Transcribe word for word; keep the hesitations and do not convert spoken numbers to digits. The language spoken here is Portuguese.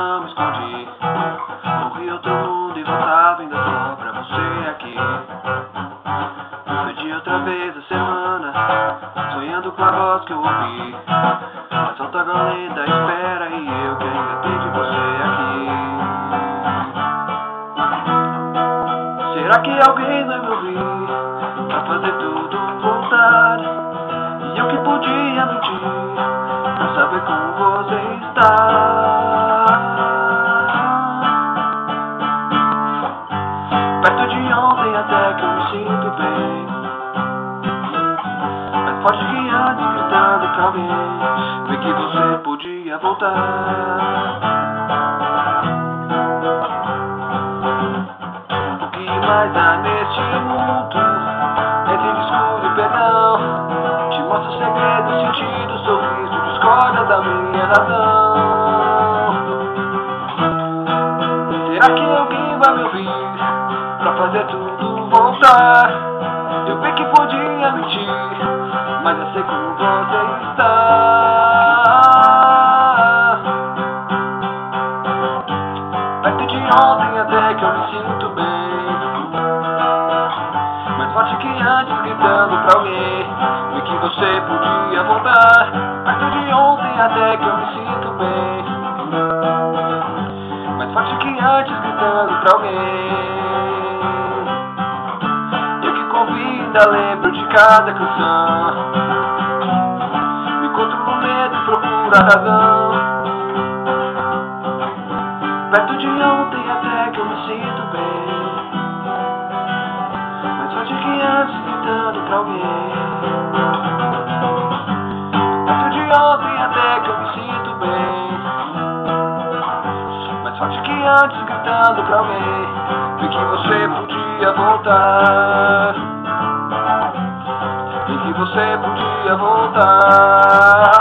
não me escondi. Corri outro mundo e voltava ainda só pra você aqui. Perdi outra vez a semana, sonhando com a voz que eu ouvi. Mas volta a lenda, espera e eu que ainda tenho de você aqui. Será que alguém vai me ouvir pra fazer tudo voltar? E eu que podia mentir pra saber como você está. Perto de ontem até que eu me sinto bem, mais forte que antes, gritando pra alguém ver que você podia voltar. O que mais há neste mundo, entre desculpa e perdão, te mostra o segredo, o sentido, o sorriso, discorda da minha razão. Será que alguém vai me ouvir pra fazer tudo voltar? Eu vi que podia mentir, mas eu sei como você está. Perto de ontem até que eu me sinto bem, mais forte que antes, gritando pra alguém ver que você podia voltar. Perto de ontem até que eu me sinto bem, mais forte que antes, gritando pra alguém. Eu que convido, ainda lembro de cada canção, me encontro no medo e procuro a razão. Perto de ontem até que eu me sinto bem, mais forte que antes, gritando pra alguém. Perto de ontem até que eu me sinto bem, mais forte que antes, gritando pra alguém ver que você podia voltar. E que você podia voltar.